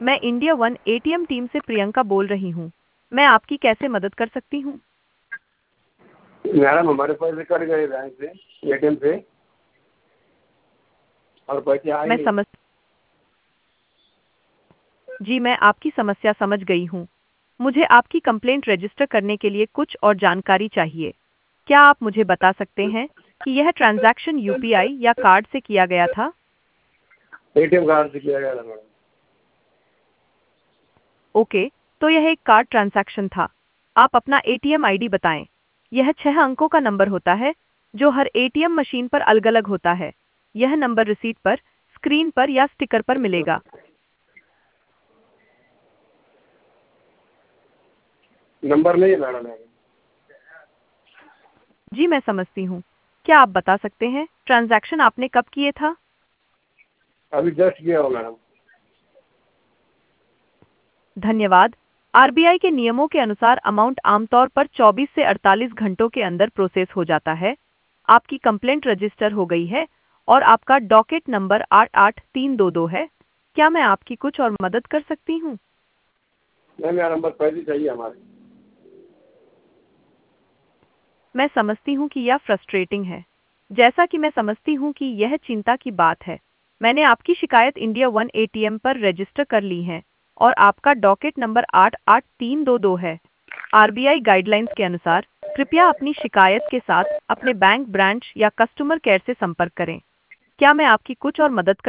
मैं India one ATM team से प्रियंका बोल रही हूँ। मैं आपकी कैसे मदद कर सकती हूँ? मैडम हमारे पैसे कट गए बैंक से, एटीएम से, और पैसे आए मैं नहीं। समझ जी, मैं आपकी समस्या समझ गई हूँ। मुझे आपकी कंप्लेंट रजिस्टर करने के लिए कुछ और जानकारी चाहिए। क्या आप मुझे बता सकते हैं कि यह ट्रांजैक्शन यूपीआई या कार्ड से किया गया था? एटीएम कार्ड से किया गया था मैडम। ओके, तो यह एक कार्ड ट्रांजैक्शन था। आप अपना एटीएम आईडी बताएं। यह 6 अंकों का नंबर होता है जो हर एटीएम मशीन पर अलग-अलग होता है। यह नंबर रिसीट पर, स्क्रीन पर या स्टिकर पर मिलेगा। नंबर नहीं है मैडम। जी, मैं समझती हूँ। क्या आप बता सकते हैं ट्रांजैक्शन आपने कब किए था? अभी जस्ट किया हो मैडम। धन्यवाद। आरबीआई के नियमों के अनुसार अमाउंट आमतौर पर 24 से 48 घंटों के अंदर प्रोसेस हो जाता है। आपकी कंप्लेंट रजिस्टर हो गई है और आपका डॉकेट नंबर 88322 है। क्या मैं आपकी कुछ और मदद कर सकती हूँ? नहीं मैडम, बस पैसे चाहिए हमारे। मैं समझती हूँ कि यह फ्रस्ट्रेटिंग है। जैसा कि मैं समझती हूँ कि यह चिंता की बात है। मैंने आपकी शिकायत इंडिया वन एटीएम पर रजिस्टर कर ली है और आपका डॉकेट नंबर 88322 है। आरबीआई गाइडलाइंस के अनुसार कृपया अपनी शिकायत के साथ अपने बैंक ब्रांच या कस्टमर केयर से संपर्क करें। क्या मैं आपकी कुछ और मदद कर